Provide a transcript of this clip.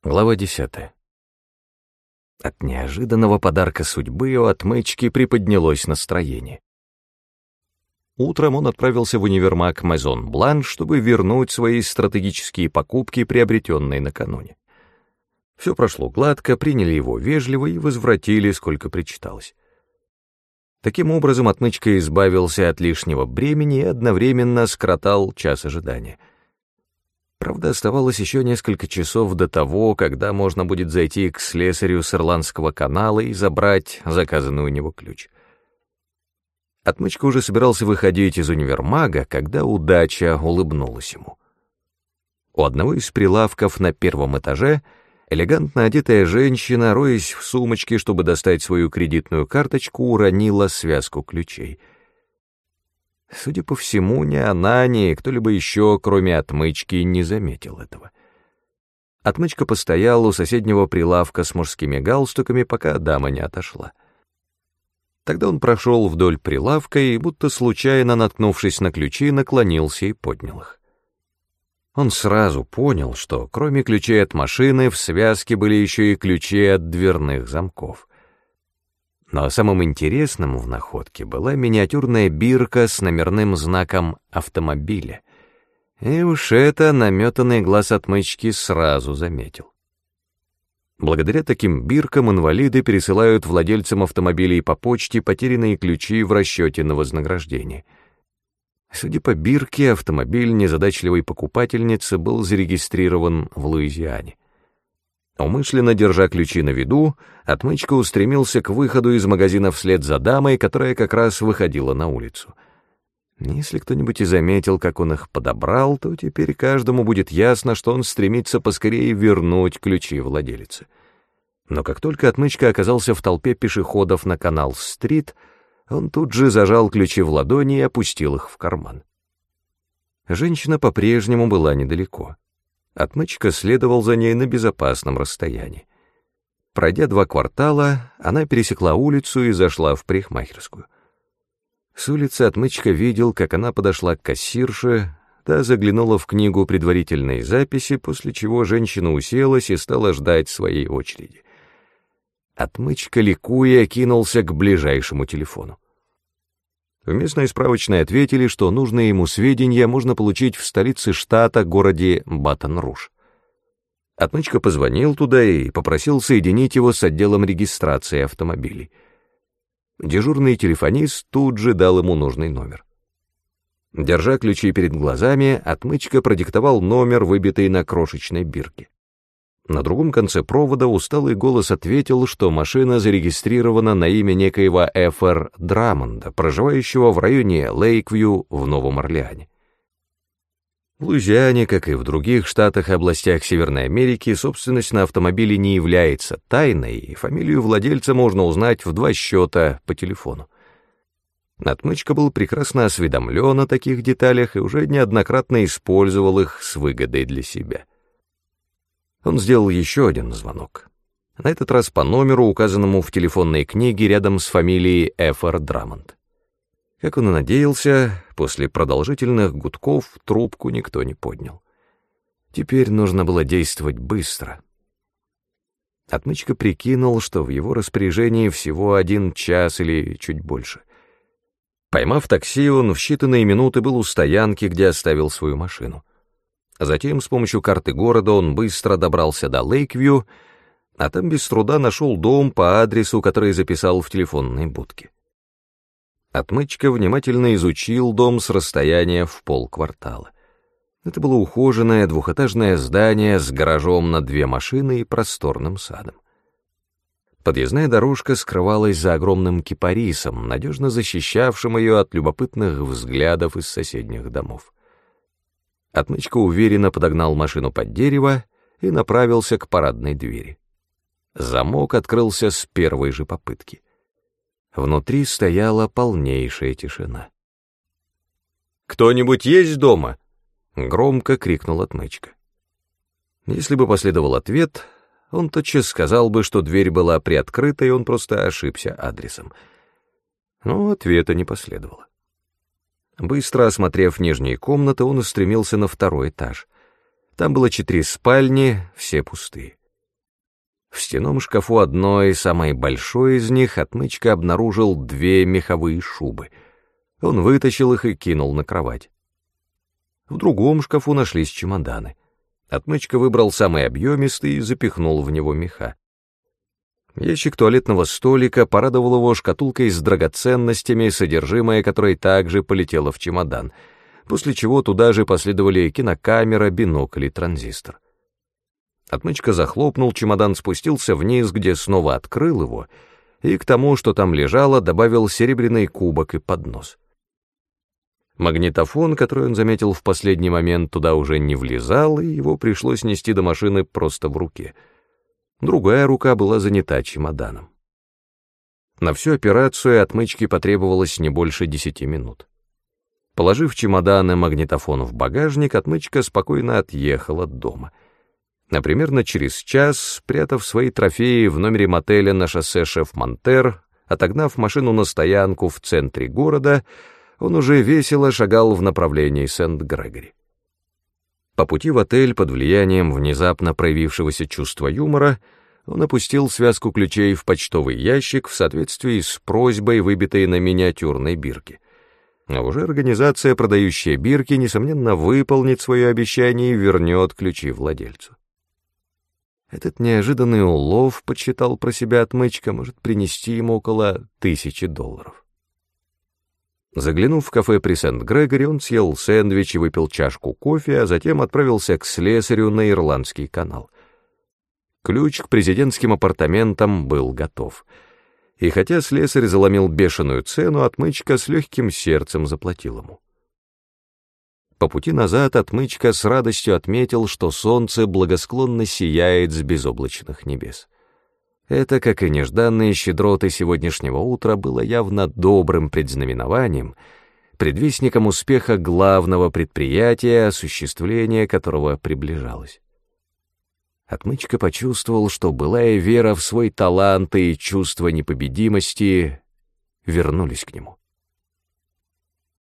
Глава 10. От неожиданного подарка судьбы у отмычки приподнялось настроение. Утром он отправился в универмаг Maison Blanche, чтобы вернуть свои стратегические покупки, приобретенные накануне. Все прошло гладко, приняли его вежливо и возвратили, сколько причиталось. Таким образом, отмычка избавился от лишнего бремени и одновременно скоротал час ожидания. Правда, оставалось еще несколько часов до того, когда можно будет зайти к слесарю с Ирландского канала и забрать заказанный у него ключ. Отмычка уже собирался выходить из универмага, когда удача улыбнулась ему. У одного из прилавков на первом этаже элегантно одетая женщина, роясь в сумочке, чтобы достать свою кредитную карточку, уронила связку ключей. Судя по всему, ни она, ни кто-либо еще, кроме отмычки, не заметил этого. Отмычка постоял у соседнего прилавка с мужскими галстуками, пока дама не отошла. Тогда он прошел вдоль прилавка и, будто случайно наткнувшись на ключи, наклонился и поднял их. Он сразу понял, что кроме ключей от машины в связке были еще и ключи от дверных замков. Но самым интересным в находке была миниатюрная бирка с номерным знаком автомобиля. И уж это наметанный глаз отмычки сразу заметил. Благодаря таким биркам инвалиды пересылают владельцам автомобилей по почте потерянные ключи в расчете на вознаграждение. Судя по бирке, автомобиль незадачливой покупательницы был зарегистрирован в Луизиане. Умышленно держа ключи на виду, отмычка устремился к выходу из магазина вслед за дамой, которая как раз выходила на улицу. Если кто-нибудь и заметил, как он их подобрал, то теперь каждому будет ясно, что он стремится поскорее вернуть ключи владелице. Но как только отмычка оказался в толпе пешеходов на Канал-стрит, он тут же зажал ключи в ладони и опустил их в карман. Женщина по-прежнему была недалеко. Отмычка следовал за ней на безопасном расстоянии. Пройдя 2 квартала, она пересекла улицу и зашла в парикмахерскую. С улицы отмычка видел, как она подошла к кассирше, та заглянула в книгу предварительной записи, после чего женщина уселась и стала ждать своей очереди. Отмычка, ликуя, кинулся к ближайшему телефону. В местной справочной ответили, что нужные ему сведения можно получить в столице штата, городе Батон-Руж. Отмычка позвонил туда и попросил соединить его с отделом регистрации автомобилей. Дежурный телефонист тут же дал ему нужный номер. Держа ключи перед глазами, отмычка продиктовал номер, выбитый на крошечной бирке. На другом конце провода усталый голос ответил, что машина зарегистрирована на имя некоего Ф.Р. Драмонда, проживающего в районе Лейквью в Новом Орлеане. В Луизиане, как и в других штатах и областях Северной Америки, собственность на автомобили не является тайной, и фамилию владельца можно узнать в 2 счета по телефону. Отмычка был прекрасно осведомлен о таких деталях и уже неоднократно использовал их с выгодой для себя. Он сделал еще один звонок. На этот раз по номеру, указанному в телефонной книге рядом с фамилией Ф.Р. Драмонд. Как он и надеялся, после продолжительных гудков трубку никто не поднял. Теперь нужно было действовать быстро. Отмычка прикинул, что в его распоряжении всего 1 час или чуть больше. Поймав такси, он в считанные минуты был у стоянки, где оставил свою машину. Затем с помощью карты города он быстро добрался до Лейквью, а там без труда нашел дом по адресу, который записал в телефонной будке. Отмычка внимательно изучил дом с расстояния в полквартала. Это было ухоженное двухэтажное здание с гаражом на 2 машины и просторным садом. Подъездная дорожка скрывалась за огромным кипарисом, надежно защищавшим ее от любопытных взглядов из соседних домов. Отмычка уверенно подогнал машину под дерево и направился к парадной двери. Замок открылся с первой же попытки. Внутри стояла полнейшая тишина. «Кто-нибудь есть дома?» — громко крикнул отмычка. Если бы последовал ответ, он тотчас сказал бы, что дверь была приоткрыта, и он просто ошибся адресом. Но ответа не последовало. Быстро осмотрев нижние комнаты, он устремился на 2-й этаж. Там было 4 спальни, все пустые. В стенном шкафу одной, самой большой из них, Отмычка обнаружил 2 меховые шубы. Он вытащил их и кинул на кровать. В другом шкафу нашлись чемоданы. Отмычка выбрал самый объемистый и запихнул в него меха. Ящик туалетного столика порадовал его шкатулкой с драгоценностями, содержимое которой также полетело в чемодан, после чего туда же последовали кинокамера, бинокль и транзистор. Отмычка захлопнул чемодан, спустился вниз, где снова открыл его, и к тому, что там лежало, добавил серебряный кубок и поднос. Магнитофон, который он заметил в последний момент, туда уже не влезал, и его пришлось нести до машины просто в руке. Другая рука была занята чемоданом. На всю операцию Отмычке потребовалось не больше 10 минут. Положив чемодан и магнитофон в багажник, Отмычка спокойно отъехал от дома. Примерно через час, спрятав свои трофеи в номере мотеля на шоссе Шеф-Монтер, отогнав машину на стоянку в центре города, он уже весело шагал в направлении Сент-Грегори. По пути в отель, под влиянием внезапно проявившегося чувства юмора, он опустил связку ключей в почтовый ящик в соответствии с просьбой, выбитой на миниатюрной бирке. А уже организация, продающая бирки, несомненно, выполнит свое обещание и вернет ключи владельцу. Этот неожиданный улов, подсчитал про себя Отмычка, может принести ему около $1000. Заглянув в кафе при Сент-Грегори, он съел сэндвич и выпил чашку кофе, а затем отправился к слесарю на Ирландский канал. Ключ к президентским апартаментам был готов. И хотя слесарь заломил бешеную цену, Отмычка с легким сердцем заплатил ему. По пути назад Отмычка с радостью отметил, что солнце благосклонно сияет с безоблачных небес. Это, как и нежданные щедроты сегодняшнего утра, было явно добрым предзнаменованием, предвестником успеха главного предприятия, осуществление которого приближалось. Отмычка почувствовал, что былая вера в свой талант и чувство непобедимости вернулись к нему.